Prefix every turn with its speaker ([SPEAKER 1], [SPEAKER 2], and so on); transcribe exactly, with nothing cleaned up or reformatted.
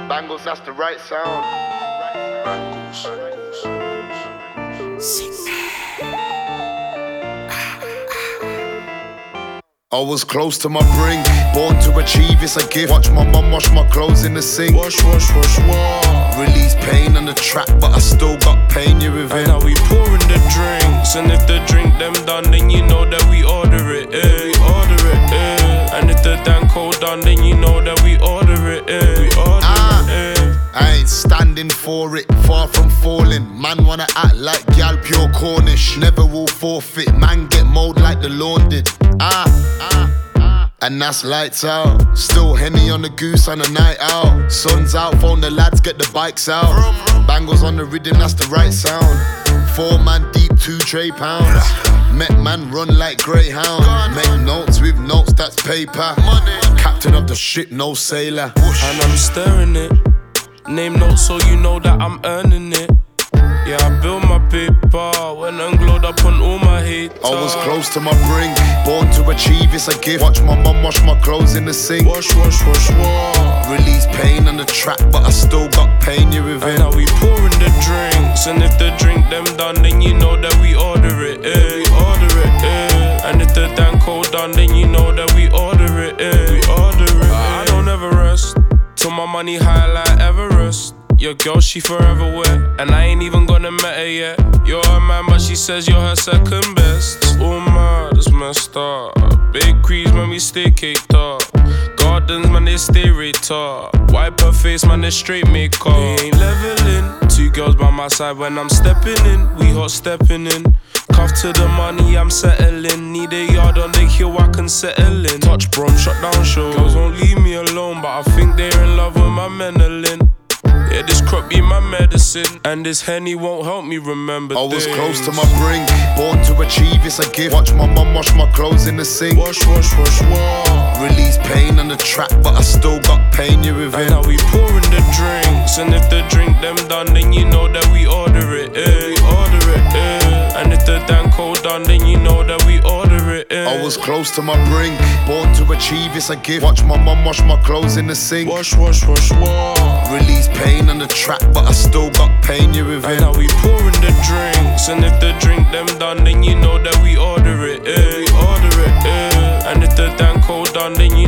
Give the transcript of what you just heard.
[SPEAKER 1] Bangles, that's the right sound. Bangles. I was close to my brink, born to achieve, it's a gift. Watch my mum wash my clothes in the sink.
[SPEAKER 2] Wash, wash, wash, wash.
[SPEAKER 1] Release pain on the track, but I still got pain, you with it.
[SPEAKER 2] And now we pouring the drinks, and if the drink them done, then you know that we order it, eh. We order it, eh. And if the damn cold done, then you know that we order it, eh. We order
[SPEAKER 1] ah,
[SPEAKER 2] it, eh.
[SPEAKER 1] I ain't standing for it, far from falling. Man wanna act like gal pure Cornish. Never will forfeit, man get mowed like the lawn did. Ah, ah, ah. And that's lights out. Still Henny on the goose on a night out. Sun's out, phone the lads, get the bikes out. Bangles on the rhythm, that's the right sound. Four man deep, two tray pounds. Met man run like Greyhound. Make notes with notes, that's paper. Captain of the ship, no sailor.
[SPEAKER 2] And I'm stirring it. Name notes so you know that I'm earning it. Yeah, I built my paper when I'm glowed up on all my hate.
[SPEAKER 1] I was close to my brink, born to achieve, it's a gift. Watch my mum wash my clothes in the sink.
[SPEAKER 2] Wash, wash, wash, wash.
[SPEAKER 1] Release pain on the track, but I still got pain, you with it.
[SPEAKER 2] And now we pouring the drinks, and if the drink them done, then you know that we order it, eh. We order it, eh. And if the damn cold done, then you know that we order it, eh. We order it, eh. I don't ever rest till my money high like Everest. Your girl, she forever wet, and I ain't even gonna met her yet. You're her man, but she says you're her second best. Oh my, that's messed up. Big crease, man, we stay caked up. Gardens, man, they stay rate up. Wipe her face, man, they straight makeup. We ain't leveling. Two girls by my side when I'm stepping in. We hot stepping in. Cuff to the money, I'm settling. Need a yard on the hill, I can settle in. Touch brum, shut down show. Girls won't leave me alone, but I think they're in love with my mentalin'. Yeah, this crop be my medicine, and this Henny won't help me remember
[SPEAKER 1] I was
[SPEAKER 2] things.
[SPEAKER 1] close to my brink, born to achieve, it's a gift. Watch my mum wash my clothes in the sink.
[SPEAKER 2] Wash, wash, wash, wash.
[SPEAKER 1] Release pain on the track, but I still got pain, you with it.
[SPEAKER 2] And now we pouring the drinks, and if the drink them done, then you know that we order it, eh. We order it, eh. And if the damn cold done, then you know that we order it, eh.
[SPEAKER 1] I was close to my brink, born to achieve, it's a gift. Watch my mum wash my clothes in the sink.
[SPEAKER 2] Wash, wash, wash, wash.
[SPEAKER 1] Release pain on the track, but I still got pain, you with it.
[SPEAKER 2] And now we pouring the drinks, and if the drink them done, then you know that we order it, eh. We order it, eh. And if the damn cold done, then you